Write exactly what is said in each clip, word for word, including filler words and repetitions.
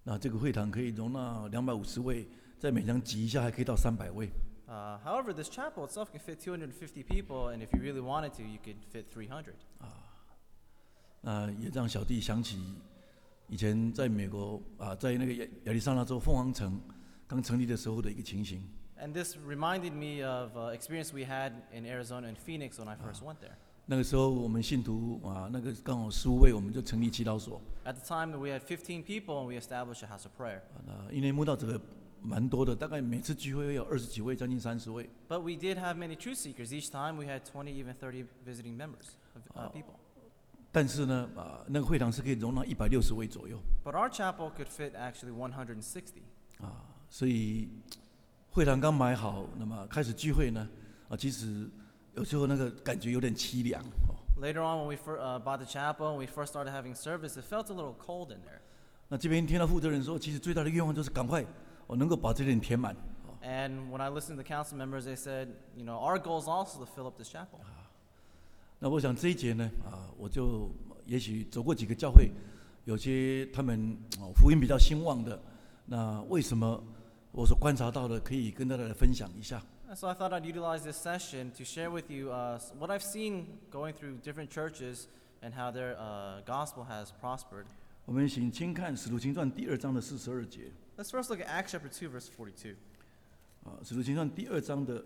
那这个会堂可以容纳两百五十位，在勉强挤一下还可以到三百位。 Uh, however, this chapel itself can fit two hundred fifty people, and if you really wanted to, you could fit three hundred. 那也让小弟想起以前在美国啊，在那个亚亚利桑那州凤凰城刚成立的时候的一个情形。 And this reminded me of uh, experience we had in Arizona and Phoenix when I first went there. 那个时候我们信徒啊，那个刚好十五位，我们就成立祈祷所。 At the time, we had fifteen people, and we established a house of prayer. 啊，那因为慕道者蛮多的，大概每次聚会有二十几位，将近三十位。 But we did have many truth seekers. Each time, we had twenty, even thirty visiting members of uh, people. 但是呢，啊，那个会堂是可以容纳一百六十位左右。 But our chapel could fit actually one hundred sixty. 啊，所以会堂刚买好，那么开始聚会呢，啊，其实有时候那个感觉有点凄凉。 Later on, when we fir- uh, bought the chapel and we first started having service, it felt a little cold in there. 那这边听到负责人说，其实最大的愿望就是赶快我能够把这里填满。 And when I listened to the council members, they said, you know, our goal is also to fill up this chapel. 那我想这一节呢，啊，我就也许走过几个教会，有些他们福音比较兴旺的，那为什么我所观察到的，可以跟大家来分享一下。 So I thought I'd utilize this session to share with you uh, what I've seen going through different churches and how their uh, gospel has prospered. 我们请先看《使徒行传》第二章的四十二节。 Let's first look at Acts chapter two, verse forty-two. 啊，《使徒行传》第二章的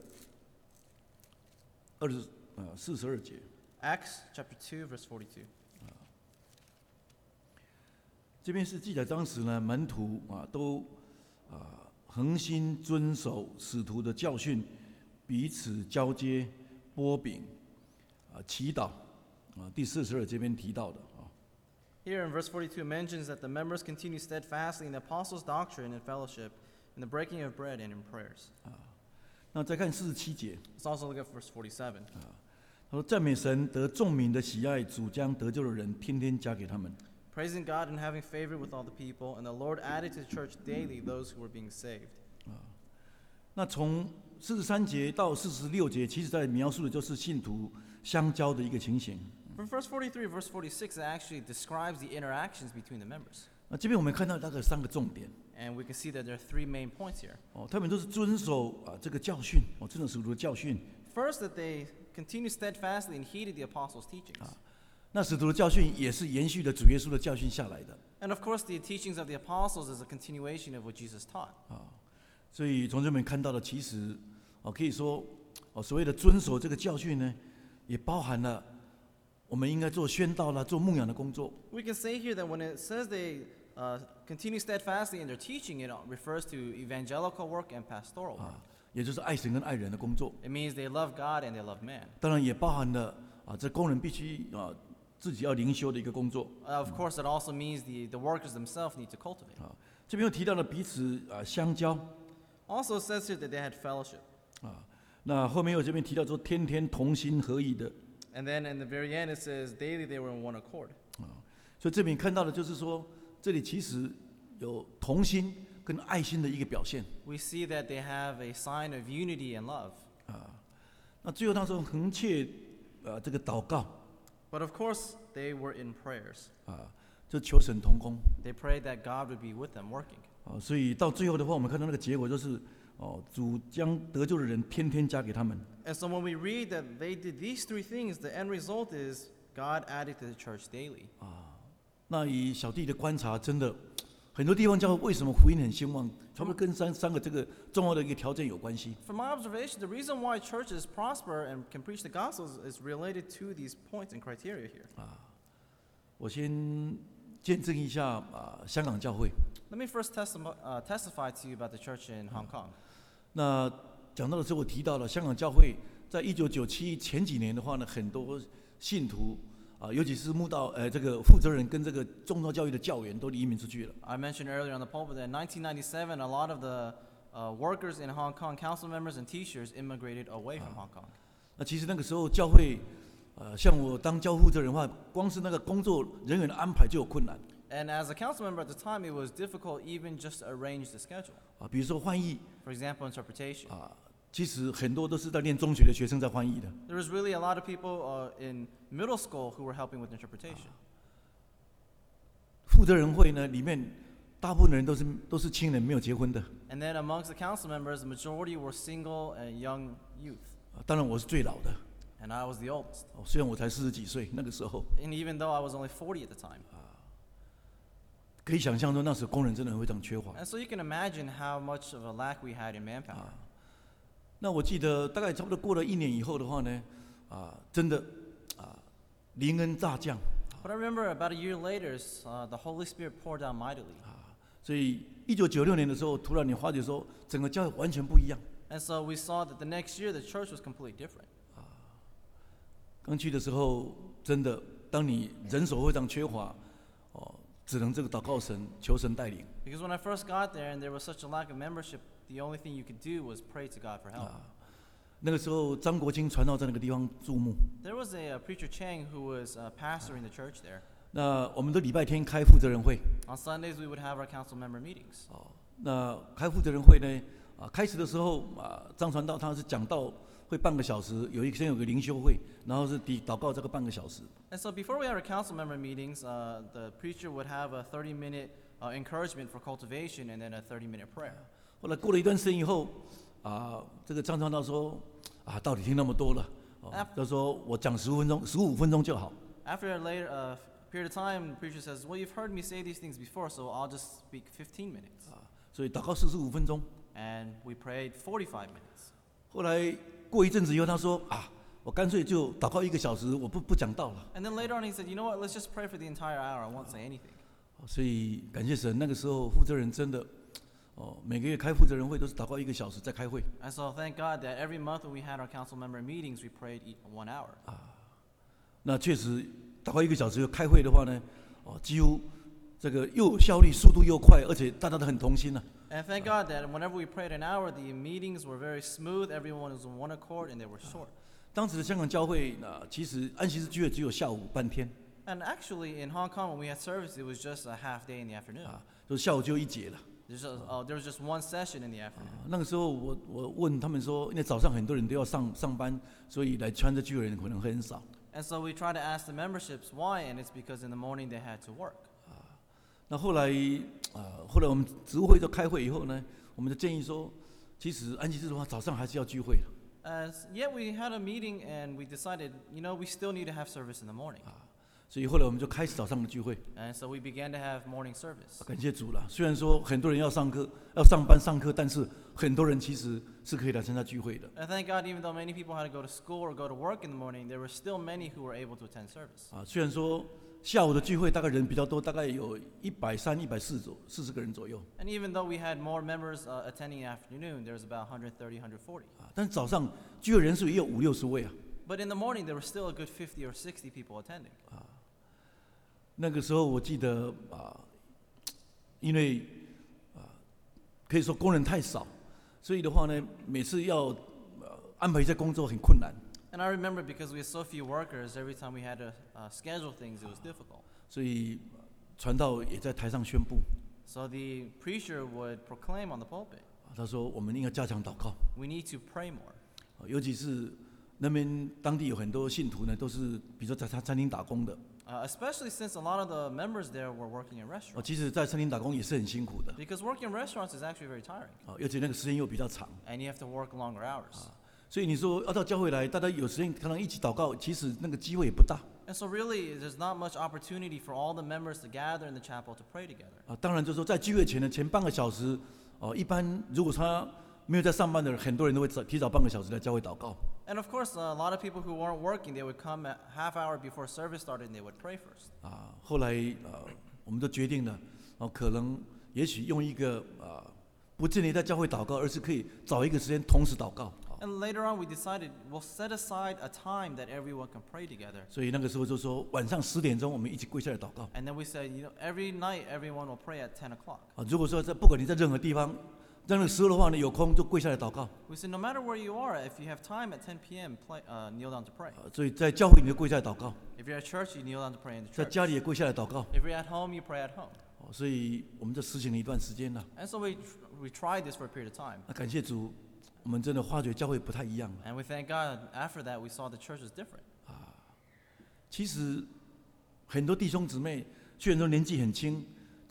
二十啊四十二节。 Acts chapter two, verse forty-two. 这边是记载当时呢，门徒啊都啊恒心遵守使徒的教训，彼此交接、擘饼、啊祈祷啊。第四十二这边提到的啊。 Here in verse forty-two, it mentions that the members continue steadfastly in the apostles' doctrine and fellowship, in the breaking of bread and in prayers. 啊，那再看四十七节。 Let's also look at verse forty-seven. 啊，他说赞美神得众民的喜爱，主将得救的人天天加给他们。 Praising God and having favor with all the people, and the Lord added to the church daily those who were being saved. 啊，那从四十三节到四十六节，其实在描述的就是信徒相交的一个情形。 From verse forty-three, verse forty-six, it actually describes the interactions between the members. 那这边我们看到大概三个重点。 And we can see that there are three main points here. 哦，他们都是遵守啊这个教训，哦，遵守使徒的教训。 First, that they continued steadfastly and heeded the apostles' teachings. 啊，那使徒的教训也是延续了主耶稣的教训下来的。 And of course, the teachings of the apostles is a continuation of what Jesus taught. 啊，所以从这边看到的，其实哦可以说，哦所谓的遵守这个教训呢，也包含了我们应该做宣道啦、做牧养的工作。 We can say here that when it says they uh, continue steadfastly in their teaching, it refers to evangelical work and pastoral work. 啊，也就是爱神跟爱人的工作。 It means they love God and they love man. 当然也包含了啊，这工人必须啊自己要灵修的一个工作。 Uh, of course, it also means the, the workers themselves need to cultivate. 啊，这边又提到了彼此啊相交。 Also, it says here that they had fellowship. 啊，那后面又这边提到说天天同心合意的。 And then in the very end, it says daily they were in one accord. 啊，所以这边看到的就是说，这里其实有同心跟爱心的一个表现。 We see that they have a sign of unity and love. 啊，那最后他说恒切啊这个祷告 But of course, they were in prayers. 啊，就求神同工。 They prayed that God would be with them working. 啊，所以到最后的话，我们看到那个结果就是哦，主将得救的人天天加给他们。 And so when we read that they did these three things, the end result is God added to the church daily. 啊，那以小弟的观察，真的很多地方教会为什么福音很兴旺，他们跟三三个这个重要的一个条件有关系。 From my observation, the reason why churches prosper and can preach the gospel is related to these points and criteria here. 啊，我先见证一下啊，香港教会。 Let me first testify, uh, testify to you about the church in Hong Kong. 那讲到的时候，我提到了香港教会在一九九七前几年的话呢，很多信徒啊，尤其是慕道呃这个负责人跟这个宗教教育的教员都移民出去了。 I mentioned earlier on the pulpit that in nineteen ninety-seven, a lot of the uh, workers in Hong Kong, council members and teachers, immigrated away from Hong Kong. 那其实那个时候教会，呃，像我当教负责人的话，光是那个工作人员的安排就有困难 And as a council member at the time, it was difficult even just to arrange the schedule. 啊。比如说翻译 For example, interpretation. 啊，其实很多都是在念中学的学生在翻译的。 There was really a lot of people uh, in middle school who were helping with interpretation. 负责人会呢，里面大部分人都是都是青人，没有结婚的。 And then amongst the council members, the majority were single and young youth. 啊当然我是最老的， And I was the oldest. 哦虽然我才四十几岁，那个时候 And even though I was only forty at the time. 可以想象说那时候工人真的非常缺乏。 And so you can imagine how much of a lack we had in manpower. 那我记得大概差不多过了一年以后的话呢，啊，真的啊，灵恩大降， But I remember about a year later, uh, the Holy Spirit poured down mightily. 所以一九九六年的时候，突然你发觉说整个教会完全不一样。 And so we saw that the next year the church was completely different. 刚去的时候，真的，当你人手非常缺乏，哦，只能这个祷告神，求神带领。 Because when I first got there and there was such a lack of membership, the only thing you could do was pray to God for help. 那个时候，张国清传道在那个地方注目。 There was a, uh preacher Chang who was uh, pastoring the church there. 那我们的礼拜天开负责人会， On Sundays we would have our council member meetings. 哦，那开负责人会呢，啊，开始的时候啊，张传道他是讲道会半个小时，有一先有个灵修会，然后是祷祷告这个半个小时。 And so before we had our council member meetings, uh, the preacher would have a thirty minute uh, encouragement for cultivation and then a thirty minute prayer. 后来过了一段时间以后，啊，这个张传道说，啊，到底听那么多了，哦，他说我讲十五分钟，十五分钟就好。 After a later uh, period of time, the preacher says, well, you've heard me say these things before, so I'll just speak fifteen minutes. 所以祷告四十五分钟。 And we prayed forty-five minutes. 后来过一阵子以后，他说啊，我干脆就祷告一个小时，我不不讲道了。 And then later on he said, you know what, let's just pray for the entire hour. I won't say anything. 所以感谢神，那个时候负责人真的，哦，每个月开负责人会都是祷告一个小时再开会。 And so thank God that every month when we had our council member meetings, we prayed e- one hour. 那确实祷告一个小时开会的话呢，哦，几乎这个又有效率，速度又快，而且大家都很同心啊。 And thank God that whenever we prayed an hour, the meetings were very smooth, everyone was on one accord, and they were short. 当时的香港教会啊，其实安息日聚会只有下午半天 And actually, in Hong Kong, when we had service, it was just a half day in the afternoon. 啊，就下午就一节了。 There's just, oh, there was just one session in the afternoon. 那个时候我我问他们说，因为早上很多人都要上上班，所以来穿着聚会的人可能会很少。 And so we tried to ask the memberships why, and it's because in the morning they had to work. 那后来啊，后来我们职务会就开会以后呢，我们就建议说，其实安息日的话，早上还是要聚会的。 As yet we had a meeting and we decided, you know, we still need to have service in the morning. 所以后来我们就开始早上的聚会。 And so we began to have morning service. 感谢主了，虽然说很多人要上课、要上班上课，但是很多人其实是可以来参加聚会的。 And thank God, even though many people had to go to school or go to work in the morning, there were still many who were able to attend service. 啊，虽然说下午的聚会大概人比较多，大概有一百三、一百四左四十个人左右 And even though we had more members uh, attending in the afternoon, there was about one hundred thirty, one hundred forty. 啊，但是早上聚会人数也有五六十位啊。 But in the morning, there were still a good fifty or sixty people attending. 那个时候我记得啊，因为啊，可以说工人太少，所以的话呢，每次要呃安排一些工作很困难， And I remember because we had so few workers, every time we had to uh, schedule things, it was difficult. 所以传道也在台上宣布， So the preacher would proclaim on the pulpit, 啊他说我们应该加强祷告， we need to pray more. 啊尤其是那边当地有很多信徒呢，都是比如说在餐餐厅打工的， Uh, especially since a lot of the members there were working in 啊 restaurants. 其实在餐厅打工也是很辛苦的， Because working in restaurants is actually very tiring. 啊而且那个时间又比较长， And you have to work longer hours. 所以你说要到教会来，大家有时间可能一起祷告，其实那个机会也不大， And so really, there's not much opportunity for all the members to gather in the chapel to pray together. 啊当然就是说在聚会前的前半个小时，哦一般如果他没有在上班的人，很多人都会早提早半个小时来教会祷告。 And of course, uh, a lot of people who weren't working, they would come a half hour before service started and they would pray first. 啊，后来呃，我们都决定了，哦，可能也许用一个啊，不见得在教会祷告，而是可以找一个时间同时祷告。啊 And later on, we decided we'll set aside a time that everyone can pray together. 所以那个时候就说晚上十点钟我们一起跪下来祷告。 And then we said, you know, every night everyone will pray at ten o'clock. 啊，如果说在不管你在任何地方，在那个时候的话呢，有空就跪下来祷告。 We said, no matter where you are, if you have time at ten p.m., play, uh, kneel down to pray. 啊，所以在教会你就跪下来祷告， If you're at church, you kneel down to pray in the 在 church. 家里也跪下来祷告。 If you're at home, you pray at home. 哦，所以我们就实行了一段时间了。 And so we, we tried this for a period of time. 那感谢主，我们真的发觉教会不太一样了。 And we thank God, after that, we saw the church was different. 其实很多弟兄姊妹虽然说年纪很轻，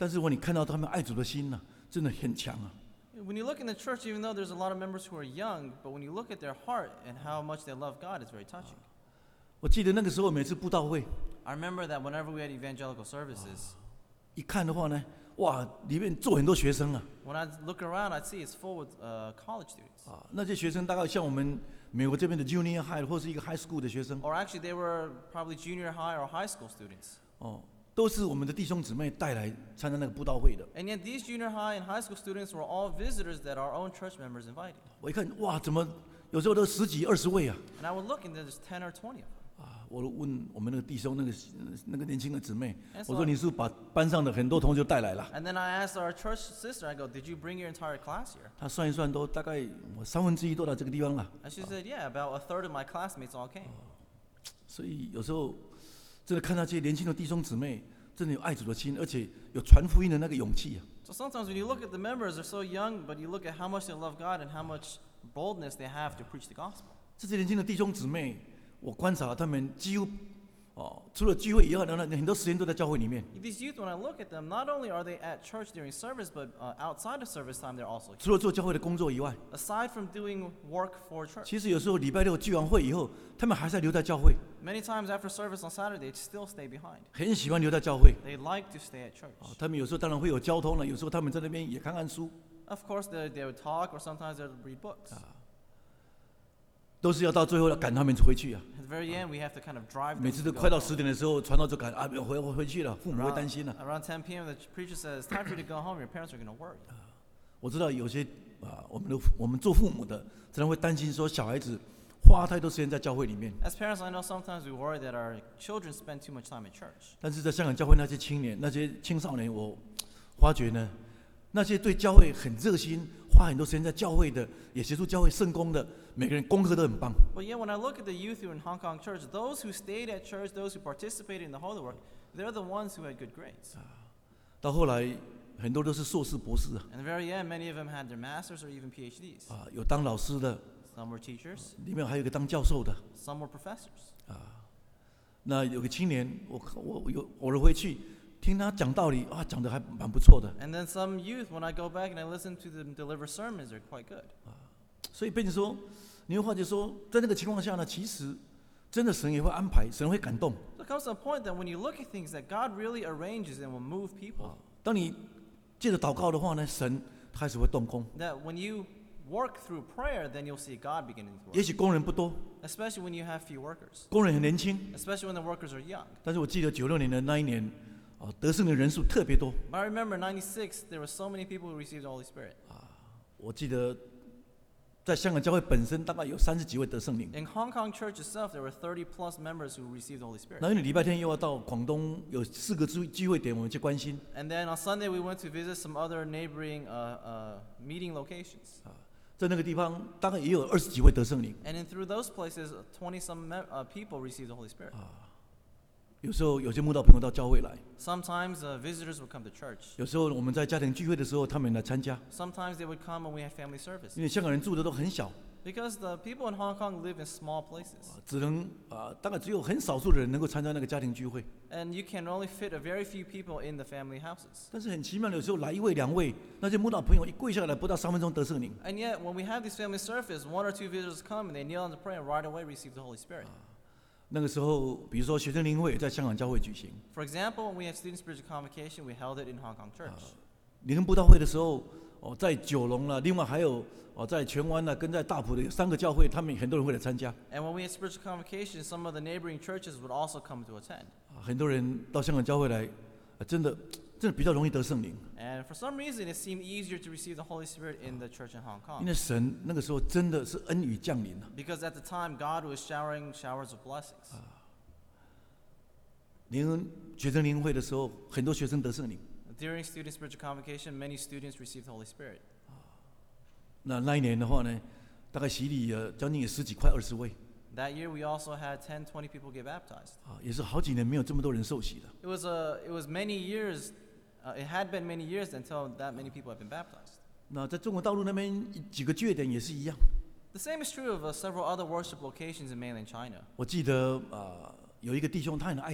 但是如果你看到他们爱主的心呢、真的很强啊。 When you look in the church, even though there's a lot of members who are young, but when you look at their heart and how much they love God, it's very touching. 我记得那个时候每次布道会， I remember that whenever we had evangelical services, 一看的话呢，哇，里面坐很多学生啊， when I look around, I'd see it's full with uh, college students. 啊，那些学生大概像我们美国这边的 junior high 或是一个 high school 的学生， Or actually, they were probably junior high or high school students. 哦，都是我们的弟兄姊妹带来参加那个布道会的。 And yet, these junior high and high school students were all visitors that our own church members invited. 我一看，哇，怎么有时候都十几二十位啊？ And I would look, and there's ten or twenty of them. 啊，我问我们那个弟兄，那个那个年轻的姊妹， That's 我说你是不是把班上的很多同学带来了？ And then I asked our church sister, I go, did you bring your entire class here? 他算一算，都大概我三分之一都到这个地方了。 And she said, yeah, about a third of my classmates all came. 所以有时候真的看到这些年轻的弟兄姊妹，真的有爱主的心，而且有传福音的那个勇气啊。 So sometimes when you look at the members, they're so young, but you look at how much they love God and how much boldness they have to preach the gospel. 这些年轻的弟兄姊妹，我观察他们几乎，哦，除了聚会以外，呢，很多时间都在教会里面。 These youth, when I look at them, not only are they at church during service, but uh, outside of service time, they're also here. 除了做教会的工作以外， Aside from doing work for church. 其实有时候礼拜六聚完会以后，他们还是留在教会， Many times after service on Saturday, they still stay behind. 很喜欢留在教会。 They like to stay at church. 哦，他们有时候当然会有交通了，有时候他们在那边也看看书， Of course, they, they would talk, or sometimes they would read books. 都是要到最后要赶他们回去啊。 At the very end, we have to kind of drive 每 them 次 to 都 go 快到 home. 十点的时候，传道就赶啊，回回回去了，父母会 Around, 担心了。 around ten p.m., the preacher says, "It's time for you to go home. Your parents are going to worry." 我知道有些啊，我们的我们做父母的，常常会担心说小孩子花太多时间在教会里面。 As parents, I know sometimes we worry that our children spend too much time at church. 但是在香港教会那些青年、那些青少年，我发觉呢，那些对教会很热心、花很多时间在教会的，也协助教会圣工的，每个人功课都很棒。 But yet, when I look at the youth who are in Hong Kong church, those who stayed at church, those who participated in the holy work, they're the ones who had good grades. 到后来，很多都是硕士、博士啊， In the very end, many of them had their masters or even PhDs. 啊，有当老师的， Some were teachers, 里面还有一个当教授的。 some were professors. 那有个青年，我我有偶尔会去听他讲道理啊，讲的还蛮不错的。 And then some youth, when I go back and I listen to them deliver sermons, they're quite good. 所以变成说，你会发觉说，在那个情况下呢，其实真的神也会安排，神会感动。 So it comes to a point that when you look at things, that God really arranges and will move people. 当你借着祷告的话呢，神开始会动工。 That when you work through prayer, then you'll see God beginning to 也 work. 许工人不多， Especially when you have few workers. 工人很年轻， Especially when the workers are young. 但是我记得九六年的那一年，啊，得胜的人数特别多。 But I remember ninety-six, there were so many people who received the Holy Spirit. 我记得在香港教会本身大概有三十几位得圣灵。 In Hong Kong church itself, there were thirty plus members who received the Holy Spirit. 那因为礼拜天又要到广东有四个聚聚会点，我们去关心。 And then on Sunday, we went to visit some other neighboring uh, uh, meeting locations. 在那个地方大概也有二十几位得圣灵。 And then through those places, twenty some me- uh, people received the Holy Spirit. 有时候有些慕道朋友到教会来， Sometimes uh, visitors would come to church. 有时候我们在家庭聚会的时候，他们来参加。 Sometimes they would come when we had family service. 因为香港人住的都很小， Because the people in Hong Kong live in small places. 只能啊、大概只有很少数的人能够参加那个家庭聚会。 And you can only fit a very few people in the family houses. 但是很奇妙的，有时候来一位两位，那些慕道朋友一跪下来，不到三分钟得圣灵。 And yet, when we have these family service, one or two visitors come and they kneel down to pray and right away receive the Holy Spirit. 那个时候，比如说学生灵会也在香港教会举行， For example, when we had student spiritual convocation, we held it in Hong Kong church. 灵恩布道会的时候，哦，在九龙啦，另外还有哦，在荃湾啦，跟在大埔的有三个教会，他们很多人会来参加。 And when we had spiritual convocation, some of the neighboring churches would also come to attend. 啊很多人到香港教会来，啊真的真的比较容易得圣灵， And for some reason, it seemed easier to receive the Holy Spirit in the church in Hong 因 Kong. 为神那个时候真的是恩雨降临了。 Because at the time, God was showering showers of blessings. 灵恩学生灵会的时候，很多学生得圣灵。 During student spiritual convocation, many students received the Holy Spirit. 那那一年的话呢，大概洗礼呃将近有十几块二十位 That year, we also had ten, twenty people get baptized. 啊，也是好几年没有这么多人受洗了。 It was, a, it was many years, uh, it had been many years until that many people had been baptized. 那在中国大陆那边几个据点也是一样。 The same is true of uh, several other worship locations in mainland China. 我记得啊、有一个弟兄他很爱主，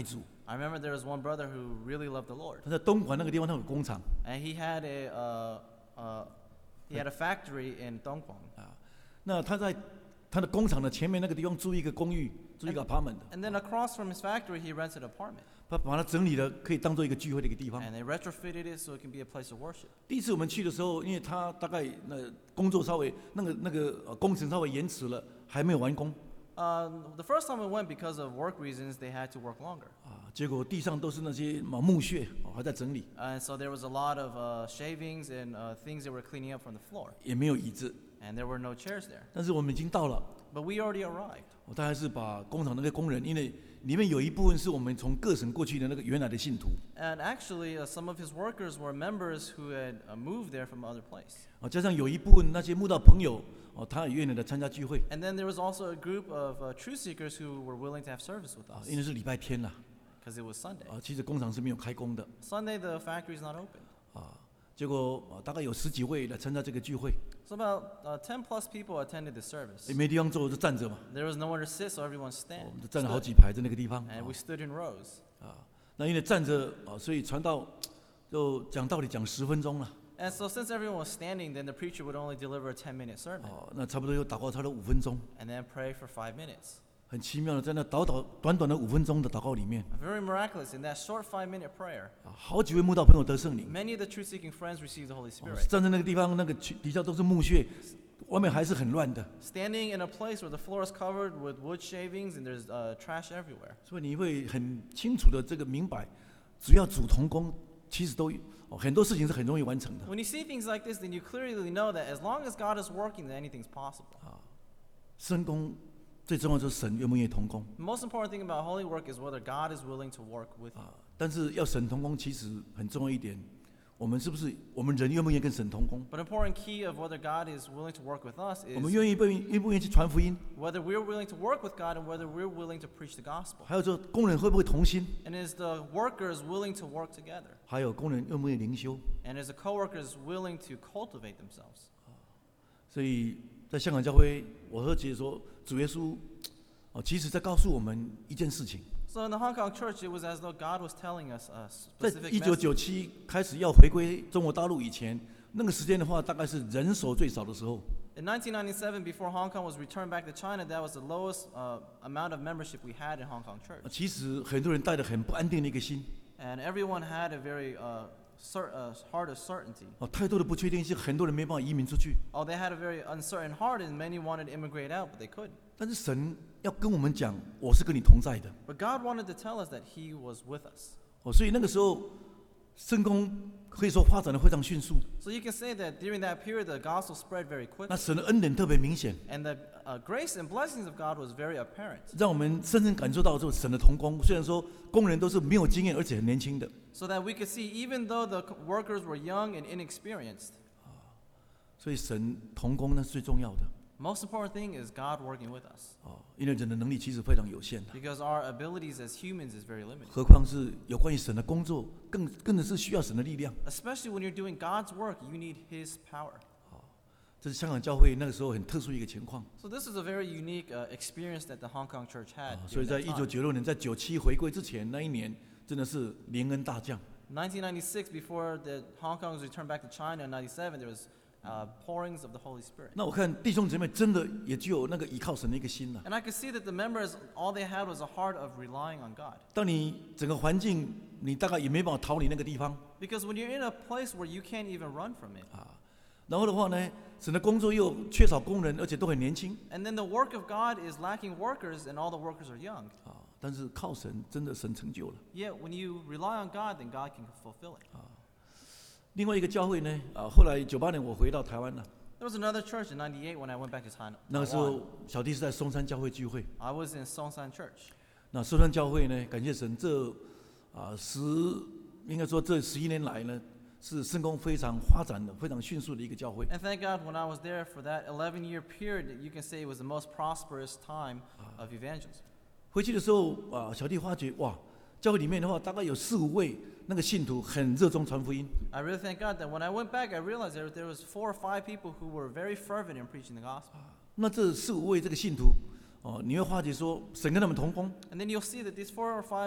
I remember there was one brother who really loved the Lord, 他在东莞那个地方，他有工厂 and he had a uh, uh, he had a factory in Dongguan. 啊。那他在他的工厂的前面那个地方租一个公寓，租一个 apartment， And then across from his factory, he rented an apartment, 他把它整理了，可以当做一个聚会的一个地方。 and they retrofitted it so it can be a place of worship. 第一次我们去的时候，因为他大概那工作稍微那个那个呃工程稍微延迟了，还没有完工 Uh, the first time we went, because of work reasons, they had to work longer. 啊，结果地上都是那些嘛木屑，哦还在整理， And so there was a lot of uh, shavings and uh, things they were cleaning up from the floor. 也没有椅子。 And there were no chairs there. 但是我们已经到了， But we already arrived. 我大概是把工厂那个工人，因为里面有一部分是我们从各省过去的那个原来的信徒 And actually, uh, some of his workers were members who had uh, moved there from other place. 啊，加上有一部分那些慕道朋友哦，他也愿意来参加聚会 And then there was also a group of uh, truth seekers who were willing to have service with 啊， us 因为是礼拜天啦 because it was Sunday. 啊，其实工厂是没有开工的 Sunday, the factory is not open. 啊，结果啊大概有十几位来参加这个聚会， So about uh, ten plus people attended the service. 也没地方坐就站着嘛， There was nowhere to sit, so everyone 我 stand, 们就站了好 stood. 几排在那个地方 And we stood in rows. 啊，那因为站着啊，所以传道就讲道理讲十分钟了 And so since everyone was standing, then the preacher would only deliver a ten-minute sermon 哦，那差不多又祷告差不多五分钟， and then pray for five minutes. 很奇妙的，在那短短短短的五分钟的祷告里面 Very miraculous. In that short five-minute prayer, 啊，好几位慕道朋友得圣灵。 many of the truth-seeking friends received the Holy 哦 Spirit. 站在那个地方，那个区底下都是木屑，外面还是很乱的， Standing in a place where the floor is covered with wood shavings and there's uh, trash everywhere. 所以你会很清楚的这个明白，只要主同工，其实都哦很多事情是很容易完成的。 When you see things like this, then you clearly know that as long as God is working, then anything's possible. 圣工最重要就是神愿不愿意同工 The most important thing about holy work is whether God is willing to work with you. 啊，但是要神同工，其实很重要一点，我们是不是我们人愿不愿意跟神同工？ But an important key of whether God is willing to work with us 我们 is 愿意不愿不愿意去传福音？ whether we're willing to work with God and whether we're willing to preach the gospel. 还有说工人会不会同心？ And is the workers willing to work together? 还有工人愿不愿意灵修？ And is the coworkers willing to cultivate themselves? 所以在香港教会，我和姐说，主耶稣哦，其实在告诉我们一件事情。 So in the Hong Kong church, it was as though God was telling us a 在 specific 一九 message. 九七开始要回归中国大陆以前，那个时间的话，大概是人手最少的时候。 In nineteen ninety-seven, before Hong Kong was returned back to China, that was the lowest uh, amount of membership we had in Hong Kong church. 其实很多人带着很不安定的一个心， And everyone had a very uh, cer- uh, heart of certainty. 哦，太多的不确定性，很多人没办法移民出去。 Oh, they had a very uncertain heart, and many wanted to immigrate out, but they couldn't. 但是神要跟我们讲，我是跟你同在的。 But God wanted to tell us that He was with us. 哦，所以那个时候，圣工可以说发展的非常迅速。 So you can say that during that period, the gospel spread very 那 quickly. 神的恩典特别明显， And the uh, grace and blessings of God was very apparent. 让我们深深感受到这个神的同工。虽然说工人都是没有经验，而且很年轻的， So that we could see, even though the co- workers were young and inexperienced, 所以神同工那是最重要的。 most important thing is God working with us. 哦，因为人的能力其实非常有限的。 Because our abilities as humans is very limited. 何况是有关于神的工作，更更的是需要神的力量。 Especially when you're doing God's work, you need His power. 这是香港教会那个时候很特殊一个情况。 So this is a very unique uh, experience that the Hong Kong church had. 啊所以 during 在 that 一九 time. 九六年，在九七回归之前那一年，真的是连恩大降。 nineteen ninety-six, before the Hong Kong was returned back to China in ninety-seven, there was uh, pourings of the Holy Spirit. 那我看弟兄姐妹真的也具有那个依靠神的一个心了。 And I could see that the members, all they had was a heart of relying on God. 当你整个环境，你大概也没办法逃离那个地方 Because when you're in a place where you can't even run from it, 啊。然后的话呢，神的工作又缺少工人，而且都很年轻 and then the work of God is lacking workers, and all the workers are young. 啊。但是靠神，真的神成就了。 Yet when you rely on God, then God can fulfill it. 另外一个教会呢，啊，后来九八年我回到台湾了， There was another church in ninety-eight when I went back to China. 那个时候小弟是在松山教会聚会。 I was in Songsan Church. 那松山教会呢，感谢神，这啊十应该说这十一年来呢，是圣工非常发展的、非常迅速的一个教会。 And thank God when I was there for that eleven-year period, you can say it was the most prosperous time of evangelism. 回去的时候啊，小弟发觉哇，教会里面的话，大概有四五位那个信徒很热衷传福音。 I really thank God that when I went back, I realized that there was four or five people who were very fervent in preaching the gospel. 那这四五位这个信徒，哦，你会发觉说，神跟他们同工， And then you'll see that these four or five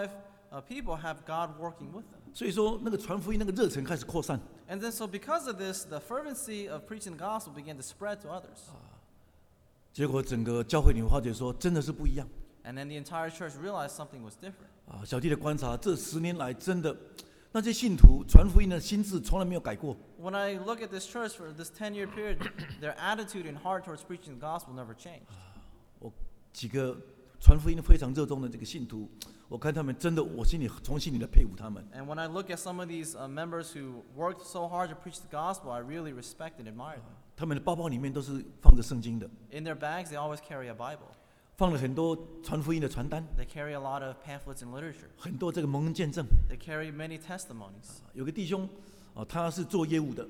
uh, people have God working with them. 所以说，那个传福音那个热忱开始扩散。 And then, so because of this, the fervency of preaching the gospel began to spread to others. 结果整个教会你会发觉说，真的是不一样 And then the entire church realized something was different. 啊！小弟的观察，这十年来真的，那些信徒传福音的心智从来没有改过。 When I look at this church for this ten-year period, their attitude and heart towards preaching the gospel never changed. 我几个传福音非常热衷的这个信徒，我看他们真的，我心里从心里的佩服他们。 And when I look at some of these uh, members who worked so hard to preach the gospel, I really respect and admire them. 他们的包包里面都是放着圣经的， In their bags, they always carry a Bible. 放了很多传福音的传单， They carry a lot of pamphlets and literature. 很多这个蒙恩见证。 They carry many testimonies. 有个弟兄，啊，他是做业务的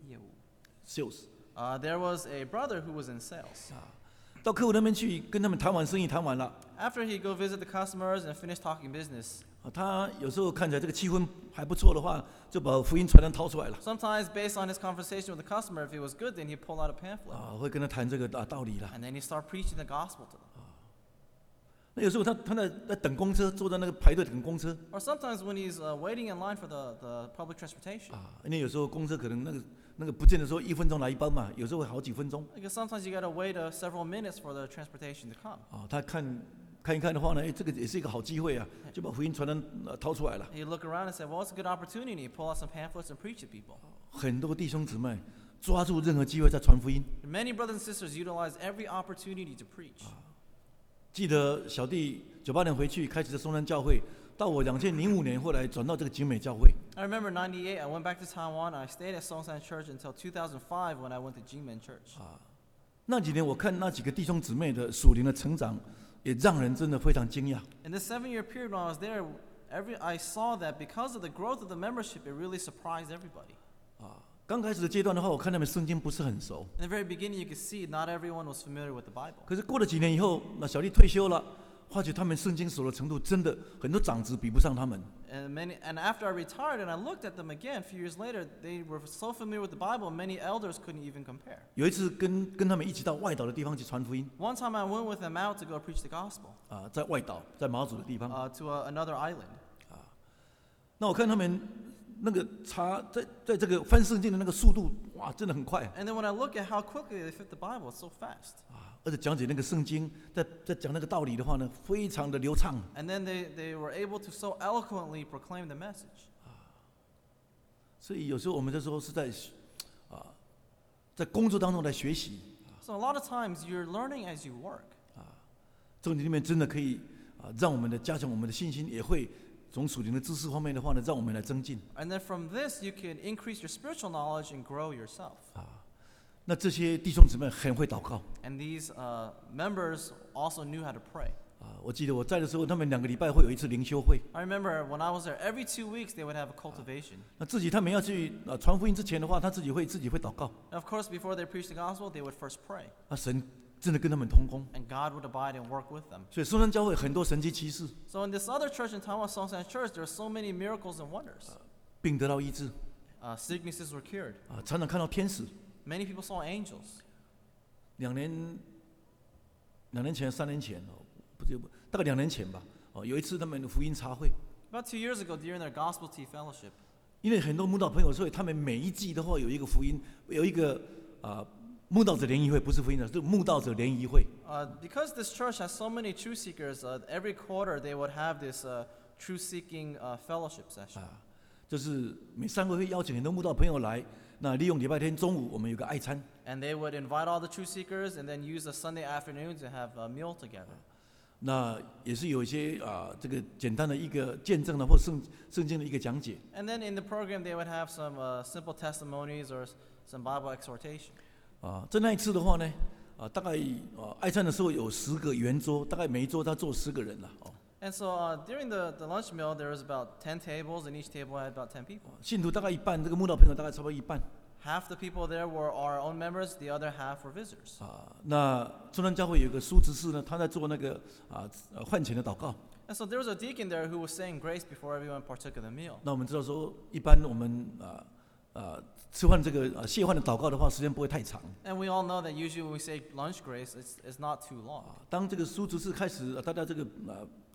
，sales， Uh, there was a brother who was in sales. 到客户那边去跟他们谈完生意，谈完了， After he go visit the customers and finish talking business, 啊，他有时候看起来这个气氛还不错的话，就把福音传单掏出来了， sometimes based on his conversation with the customer, if it was good, then he'd pull out a pamphlet. 啊，会跟他谈这个啊道理了。 And then he'd start preaching the gospel to them. 那有时候他他在在等公车，坐在那个排队等公车， Or sometimes when he's uh, waiting in line for the, the public transportation. 啊，因为有时候公车可能那个那个不见得说一分钟来一班嘛，有时候会好几分钟， Because sometimes you gotta wait uh, several minutes for the transportation to come. 啊，他看看一看的话呢，哎，这个也是一个好机会啊，就把福音传单呃掏出来了。 He'd look around and say, well, it's a good opportunity. Pull out some pamphlets and preach to people. 很多弟兄姊妹抓住任何机会在传福音。 Many brothers and sisters utilize every opportunity to preach. 记得小弟九八年回去开始在松山教会，到我两千零五年后来转到这个景美教会。 I remember ninety-eight, I went back to Taiwan. I stayed at Songsan Church until two thousand five when I went to Jingmen Church. 那几年我看那几个弟兄姊妹的属灵的成长，也让人真的非常惊讶。 In this seven-year period when I was there, every I saw that because of the growth of the membership, it really surprised everybody. 刚开始的阶段的话，我看他们圣经不是很熟， In the very beginning, you could see not everyone was familiar with the Bible. 可是过了几年以后，那小弟退休了，发觉他们圣经熟的程度真的很多长子比不上他们。 And many, and after I retired and I looked at them again a few years later, they were so familiar with the Bible, many elders couldn't even compare. 有一次跟跟他们一起到外岛的地方去传福音， One time I went with them out to go preach the gospel 啊，在外岛，在马祖的地方， uh, to a, another island. 那我看他们那个查在在这个翻圣经的那个速度，哇，真的很快啊！ And then when I look at how quickly they fit the Bible, it's so fast. 而且讲解那个圣经，在在讲那个道理的话呢，非常的流畅。 And then they, they were able to so eloquently proclaim the message. 所以有时候我们就说是在啊，在工作当中来学习， So a lot of times you're learning as you work. 这里面真的可以啊，让我们的加强我们的信心，也会从属灵的知识方面的话呢，让我们来增进。 And then from this, you can increase your spiritual knowledge and grow yourself. 那这些弟兄姊妹很会祷告 And these uh, members also knew how to pray. 啊！我记得我在的时候，他们两个礼拜会有一次灵修会。 I remember when I was there, every two weeks they would have a cultivation. 那自己他们要去啊传福音之前的话，他自己会自己会祷告。 And of course, before they preached the gospel, they would first pray. 啊，神真的跟他们同工， And God would abide and work with them. 所以松山教会很多神迹奇事， So in this other church in Taiwan, Songsan Church, there are so many miracles and wonders. 病得到医治 Uh, sicknesses were cured. 啊，常常看到天使。 Many people saw angels. 两年两年前、三年前哦，不是大概两年前吧。哦，有一次他们的福音茶会， About two years ago, during their gospel tea fellowship, 因为很多慕道朋友，所以他们每一季的话有一个福音，有一个啊慕道者联谊会，不是福音的，是慕道者联谊会。 uh, because this church has so many truth seekers, uh, every quarter they would have this uh, truth-seeking uh, fellowship session. 啊，就是每三个月邀请很多慕道朋友来，那利用礼拜天中午我们有个爱餐， And they would invite all the truth seekers and then use a Sunday afternoon to have a meal together. 那也是有一些啊这个简单的一个见证的或圣圣经的一个讲解。 And then in the program, they would have some uh, simple testimonies or s- some Bible exhortation. 啊，在那一次的话呢，啊大概啊爱餐的时候有十个圆桌，大概每一桌他坐十个人了哦。 And so uh, during the, the lunch meal, there was about ten tables, and each table had about ten people. 信徒大概一半，这个慕道朋友大概差不多一半 Half the people there were our own members, the other half were visitors. 啊。那中山教会有一个苏执事呢，他在做那个啊呃换钱的祷告。 And so there was a deacon there who was saying grace before everyone partook of the meal. 那我们知道说，一般我们啊啊吃饭这个啊谢饭的祷告的话，时间不会太长。 And we all know that usually when we say lunch grace, it's, it's not too long. 当这个苏执事开始，啊大家这个啊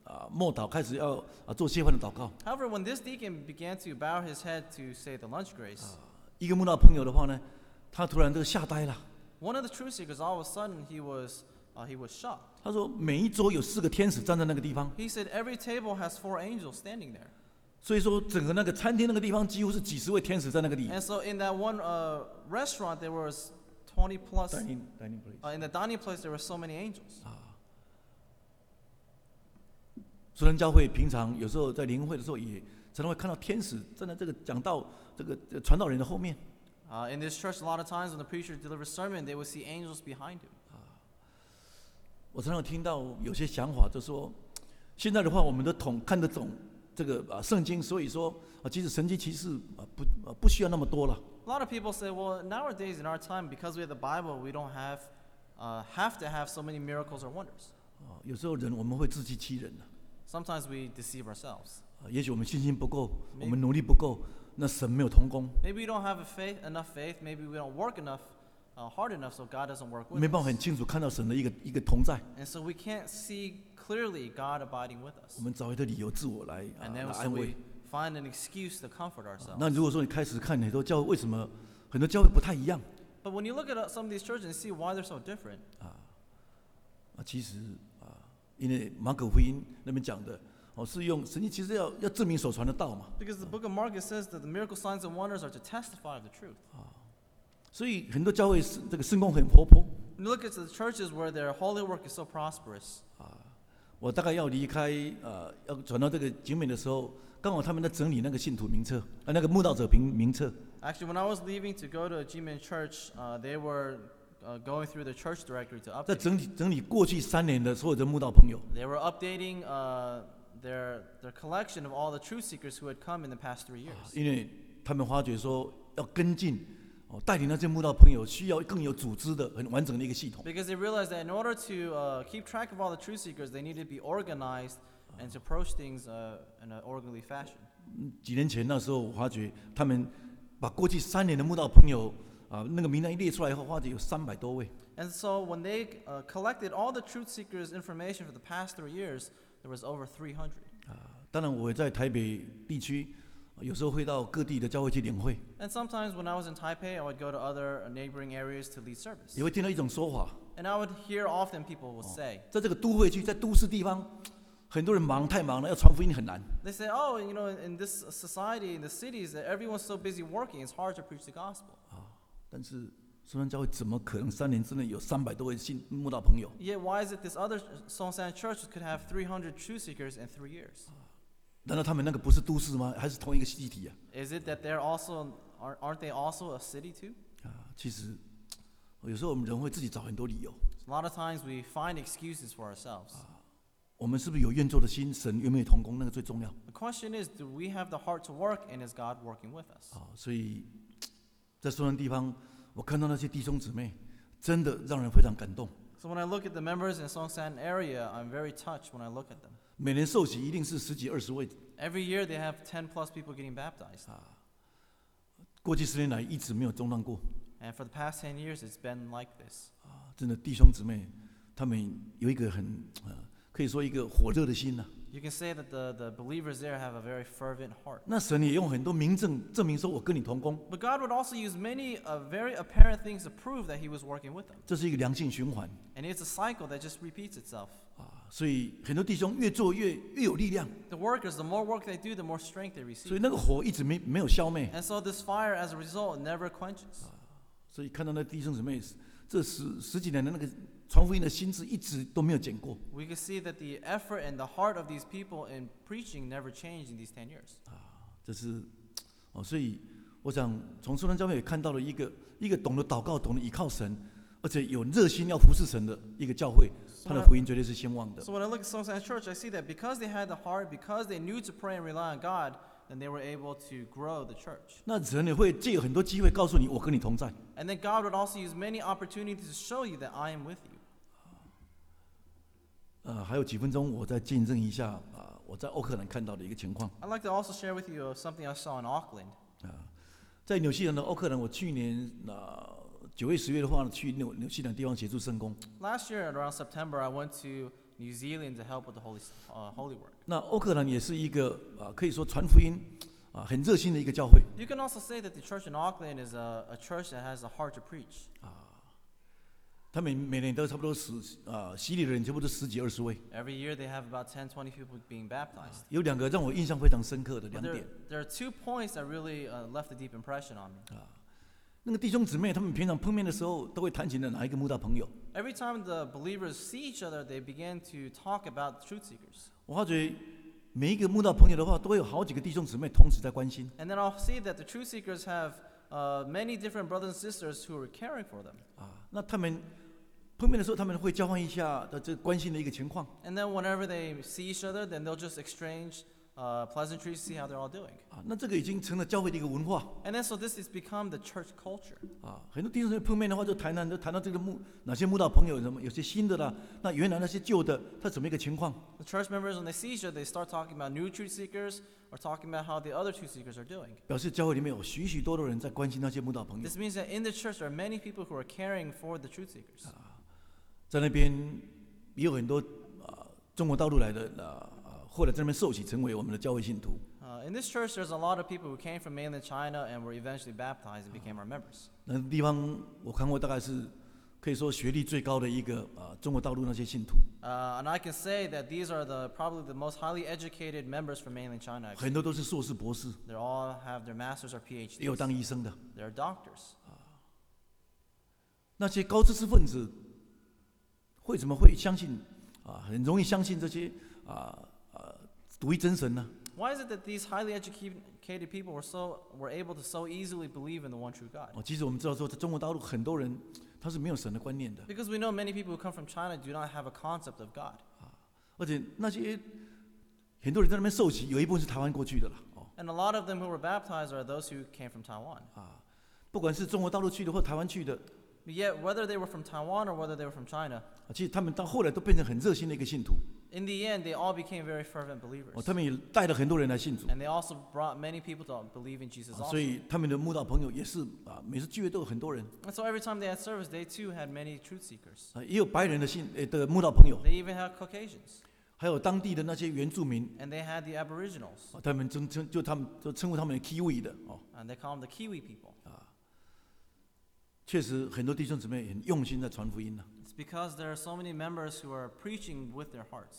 啊默祷，开始要啊做谢饭的祷告。 However, when this deacon began to bow his head to say the lunch grace, 一个慕道朋友的话呢，他突然都吓呆了。 one of the truth seekers, all of a sudden, he was, uh, he was shocked. 他说每一桌有四个天使站在那个地方， He said every table has four angels standing there. 所以说整个那个餐厅那个地方几乎是几十位天使在那个地。 And so in that one uh, restaurant, there was twenty plus, Dining- dining place uh, in the dining place, there were so many angels. 虽然教会平常有时候在灵会的时候，也常常会看到天使站在这个讲道这个呃传道人的后面。 Uh, in this church, a lot of times when the preacher delivers sermon, they would see angels behind him. 我常常听到有些想法，就说现在的话，我们都懂看得懂这个啊圣经，所以说啊，其实神迹奇事啊不啊不需要那么多了。 A lot of people say, well, nowadays in our time, because we have the Bible, we don't have, uh, have to have so many miracles or wonders. 啊，有时候人我们会自欺欺人的。 Sometimes we deceive ourselves. 啊，也许我们信心不够，我们努力不够，那神没有同工， Maybe we don't have a faith, enough faith. Maybe we don't work enough, uh, hard enough, so God doesn't work with 没办法 us. 很清楚看到神的一个一个同在， And so we can't see clearly God abiding with 我 us. 们找一个理由自我来啊 And 来 then so 安慰 we。find an excuse to comfort ourselves. 那如果说你开始看很多教会，为什么很多教会不太一样 But when you look at uh, some of these churches and see why they're so different, 啊？其实啊，因为马可福音那边讲的哦，是用神迹，其实要要证明所传的道嘛。 because the book of Mark it says that the miracle signs and wonders are to testify of the truth. 所以很多教会是这个圣工很活泼。 When you look at the churches where their holy work is so prosperous, 我大概要离开呃，要转到这个景美的时候，刚好他们在整理那个信徒名册，啊，那个慕道者名名册。 actually, when I was leaving to go to G-Man Church, uh, they were uh, going through the church directory to 在 update. 整理整理过去三年的所有的慕道朋友， They were updating uh, their their collection of all the truth seekers who had come in the past three years. 因为他们发觉说要跟进，哦，带领那些慕道朋友需要更有组织的、很完整的一个系统。 Because they realized that in order to uh, keep track of all the truth seekers, they needed to be organized and to approach things uh, in an orderly fashion. 几年前那时候，我发觉他们把过去三年的慕道朋友啊，那个名单一列出来以后，发觉有三百多位。 And so when they uh, collected all the truth seekers' information for the past three years, there was over three hundred. 当然，我也在台北地区，有时候会到各地的教会去领会， And sometimes when I was in Taipei, I would go to other neighboring areas to lead service. 也会听到一种说法， And I would hear often people would say, 在这个都会区，在都市地方，很多人忙太忙了，要传福音很难。 they say, oh, you know, in, in this society, in the cities, that everyone's so busy working, it's hard to preach the gospel. 但是松山教会怎么可能三年之内有三百多位信慕道朋友？ Yet why is it this other Songsan church could have three hundred truth seekers in three years? 难道他们那个不是都市吗？还是同一个集体啊？ Is it that they're also, aren't aren't they also a city too? 啊，其实有时候我们人会自己找很多理由。 A lot of times we find excuses for ourselves. 我们是不是有愿做的心？神有没有同工？那个最重要 The question is, do we have the heart to work, and is God working with us? 啊！所以在松山地方，我看到那些弟兄姊妹，真的让人非常感动。 So when I look at the members in Songsan area, I'm very touched when I look at them. 每年受洗一定是十几二十位， Every year they have ten plus people getting baptized. 过去十年来一直没有中断过 And for the past ten years, it's been like this. 啊！真的弟兄姊妹，他们有一个很呃，可以说一个火热的心呐、 You can say that the, the believers there have a very fervent heart. 那神也用很多明证证明说，我跟你同工， But God would also use many uh, very apparent things to prove that He was working with them. 这是一个良性循环 And it's a cycle that just repeats itself. 啊！所以很多弟兄越做越越有力量， The workers, the more work they do, the more strength they 所以 receive. 那个火一直没没有消灭。 And so this fire, as a result, never quenches. 所以看到那弟兄姊妹，这十十几年的那个传福音的心智一直都没有减过 We can see that the effort and the heart of these people in preaching never changed in these ten years. 啊！这是哦，所以我想从苏南教会也看到了一个一个懂得祷告、懂得倚靠神，而且有热心要服侍神的一个教会，他的福音绝对是兴旺的。 So when I look at Songsan Church, I see that because they had the heart, because they knew to pray and rely on God, then they were able to grow the church. 那神也会借有很多机会告诉你，我跟你同在。 And then God would also use many opportunities to show you that I am with you. 呃，还有几分钟，我再见证一下啊、我在奥克兰看到的一个情况。 I'd like to also share with you something I saw in Auckland. 在纽西兰的奥克兰，我去年啊九月、十月的话呢，去纽纽西兰地方协助圣工。 Last year, around September, I went to New Zealand to help with the holy uh, holy work. 那欧克兰也是一个啊，可以说传福音啊很热心的一个教会。 You can also say that the church in Auckland is a, a church that has a heart to preach. 他们每年都差不多十啊洗礼的人差不多十几二十位。 Every year they have about ten, twenty people being baptized. 有两个让我印象非常深刻的 But 两 there, 点。 there are two points that really uh, left a deep impression on me. 那个弟兄姊妹他们平常碰面的时候都会谈起的哪一个慕道朋友？ Every time the believers see each other, they begin to talk about truth seekers. 我发觉每一个慕道朋友的话，都会有好几个弟兄姊妹同时在关心。 And then I'll see that the truth seekers have uh, many different brothers and sisters who are caring for them. 啊，那他们碰面的时候，他们会交换一下的这个关心的一个情况。 And then whenever they see each other, then they'll just exchange uh, pleasantries, see how they're all doing. 啊，那这个已经成了教会的一个文化。 And then so this has become the church culture. 啊，很多弟兄姊妹碰面的话，就谈谈，就谈到这个慕哪些慕道朋友什么，有些新的啦，那原来那些旧的，他怎么一个情况？ The church members, when they see each other, they start talking about new truth seekers or talking about how the other truth seekers are doing. 表示教会里面有许许多多人在关心那些慕道朋友。 This means that in the church there are many people who are caring for the truth seekers. 在那边也有很多啊中国大陆来的啊啊，后来在那边受洗成为我们的教会信徒。 Uh, in this church, there's a lot of people who came from mainland China and were eventually baptized and became our members. 那地方我看过，大概是可以说学历最高的一个啊中国大陆那些信徒， Uh, and I can say that these are the probably the most highly educated members from mainland China. 很多都是硕士博士， They all have their masters or 也有 PhDs. 当医生的。 They're doctors. 那些高知识分子为什么会相信啊？很容易相信这些啊啊独一真神呢？ Why is it that these highly educated people were so were able to so easily believe in the one true God? 哦，其实我们知道说，在中国大陆很多人他是没有神的观念的， Because we know many people who come from China do not have a concept of God. 而且那些很多人在那边受洗，有一部分是台湾过去的了。哦， And a lot of them who were baptized are those who came from Taiwan. 啊，不管是中国大陆去的或台湾去的， But yet, whether they were from Taiwan or whether they were from China, 啊，其实他们到后来都变成很热心的一个信徒。 in the end, they all became very fervent believers. 哦，他们也带了很多人来信主。 And they also brought many people to believe in Jesus 啊 also. 所以他们的慕道朋友也是啊，每次聚会都有很多人 And so every time they had service, they too had many truth seekers. 啊，也有白人的信呃的慕道朋友， They even had Caucasians. 还有当地的那些原住民， And they had the Aboriginals. 啊，他们称称就他们就称呼他们的 Kiwi 的哦， And they call them the Kiwi people. 确实很多弟兄姊妹很用心在传福音呢、 It's because there are so many members who are preaching with their hearts.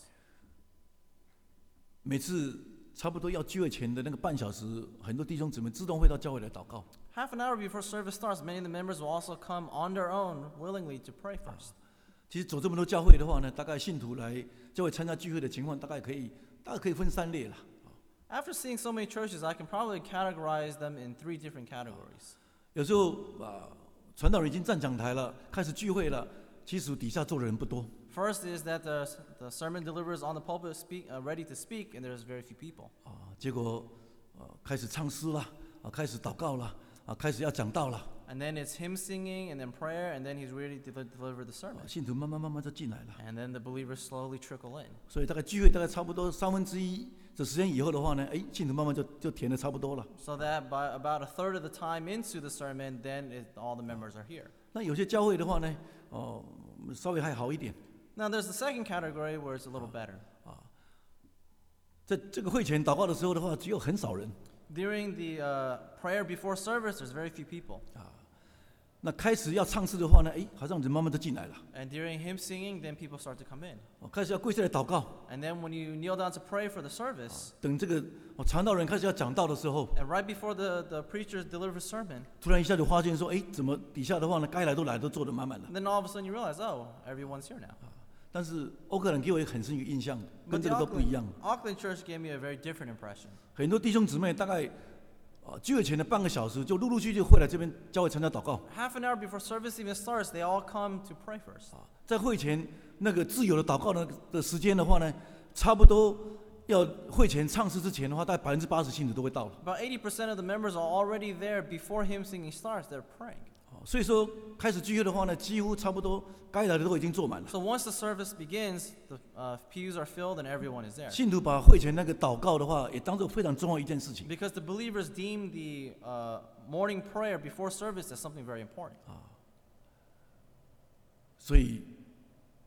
每次差不多要聚会前的那个半小时，很多弟兄姊妹自动会到教会来祷告。 Half an hour before service starts, many of the members will also come on their own willingly to pray first. 其实走这么多教会的话呢，大概信徒来教会参加聚会的情况，大概可以大概可以分三类了。 After seeing so many churches, I can probably categorize them in three different categories. 有时候啊，传道人已经站讲台了，开始聚会了，其实底下坐的人不多。 First is that the, the sermon deliverer is on the pulpit speak, uh, ready to speak, and there's very few people. 啊，结果啊开始唱诗了，啊开始祷告了，啊开始要讲道了， And then it's him singing, and then prayer, and then he's ready to del- deliver the 啊 sermon. 信徒慢慢慢慢就进来了。 And then the believers slowly trickle in. 所以大概聚会大概差不多三分之一的时间以后的话呢，哎，信徒慢慢就就填的差不多了。 So that by about a third of the time into the sermon, then it, all the members are here. 那有些教会的话呢，哦，稍微还好一点。 Now there's the second category where it's a little better. 在这个会前祷告的时候的话，只有很少人。 During the uh, prayer before service, there's very few people. 那开始要唱诗的话呢，哎，好像人慢慢就进来了。 And during him singing, then people start to come in. 哦，开始要跪下来祷告， And then when you kneel down to pray for the service, 等这个哦传道人开始要讲道的时候， and right before the, the preacher delivers sermon, 突然一下就发现说，哎，怎么底下的话呢，该来都来，都坐得满满的。 then all of a sudden you realize, oh, everyone's here now. 但是欧克兰给我一个很深一个印象， But 跟 the 这个都不一 Auckland, 样。 Auckland Church gave me a very different impression. 很多弟兄姊妹大概啊聚会前的半个小时，就陆陆续续会来这边教会参加祷告。 Half an hour before service even starts, they all come to pray first. 在会前那个自由的祷告的的时间的话呢，差不多要会前唱诗之前的话，大概百分之八十信徒都会到了。 About eighty percent of the members are already there before hymn singing starts. They're praying. 哦所以说开始聚会的话呢，几乎差不多该来的都已经坐满了。 So once the service begins, the uh, pews are filled and everyone is there. 信徒把会前那个祷告的话，也当做非常重要一件事情。 Because the believers deem the uh, morning prayer before service as something very important. 所以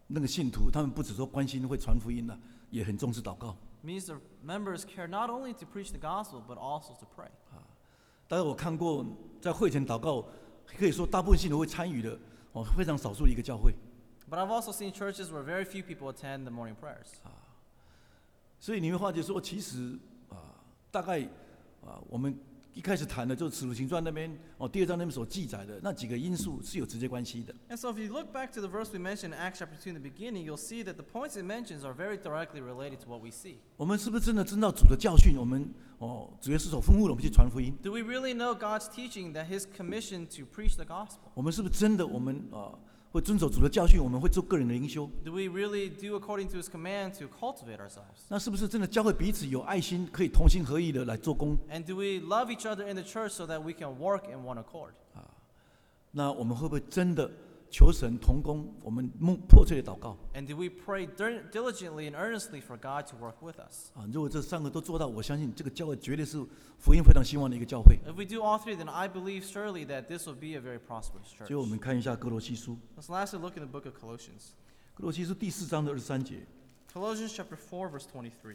那个信徒，他们不只说关心会传福音了、啊，也很重视祷告。 Means the members care not only to preach the gospel, but also to pray. 但是我看过在会前祷告，可以说大部分信徒会参与的哦，非常少数的一个教会。 But I've also seen churches where very few people attend the morning prayers. 所以你会发觉说，其实啊，大概啊，我们一开始谈的就是《使徒行传》那边哦，第二章那边所记载的那几个因素是有直接关系的。 And so if you look back to the verse we mentioned in Acts chapter two in the beginning, you'll see that the points it mentions are very directly related to what we see. 我们是不是真的知道主的教训？我们哦，主耶稣所吩咐的，我们去传福音。 Do we really know God's teaching, that His commission to preach the gospel? 我们是不是真的我们啊会遵守主的教训？我们会做个人的灵修。 Do we really do according to His command to cultivate ourselves? 那是不是真的教会彼此有爱心，可以同心合意的来做工？ And do we love each other in the church so that we can work in one accord? 那我们会不会真的求神同工？我们迫切的祷告。 And do we pray diligently and earnestly for God to work with us? 啊，如果这三个都做到，我相信这个教会绝对是福音非常兴旺的一个教会。 If we do all three, then I believe surely that this will be a very prosperous church. 最后我们看一下哥罗西书， Let's lastly look in the book of Colossians. 哥罗西书第四章的二十三节。 Colossians chapter four, verse twenty-three.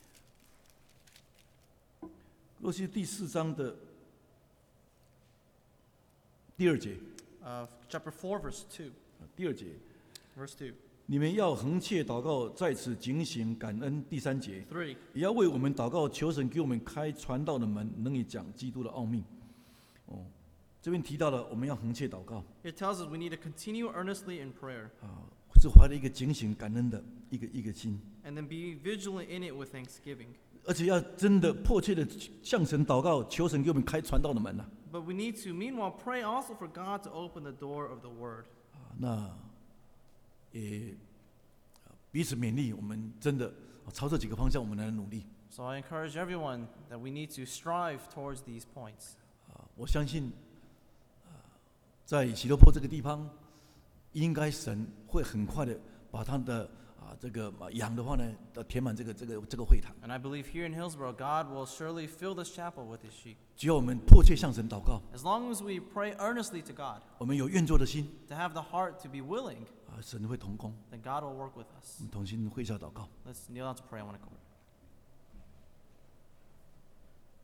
哥罗西第四章的第二节。 Uh, chapter four, verse two. 第二节， Verse two. 你们要恒切祷告，在此警醒感恩。第三节， Three. 也要为我们祷告，求神给我们开传道的门，能以讲基督的奥秘。哦，这边提到了我们要恒切祷告， It tells us we need to continue earnestly in prayer 啊，是怀着一个警醒感恩的一个一个心， and then be vigilant in it with thanksgiving. 而且要真的迫切的向神祷告，求神给我们开传道的门啊。 But we need to, meanwhile, pray also for God to open the door of the Word. 啊，那也彼此勉励，我们真的朝这几个方向我们来努力。 So I encourage everyone that we need to strive towards these points. 啊，我相信，啊，在喜多坡这个地方，应该神会很快的把他的啊这个羊的话呢，填满这个这个这个会堂。 And I believe here in Hillsborough, God will surely fill this chapel with His sheep. 只要我们迫切向神祷告， As long as we pray earnestly to God, 我们有愿做的心， to have the heart to be willing, 啊，神会同工。 then God will work with us. 我们同心会下祷告。 Let's kneel down to pray. I want to go.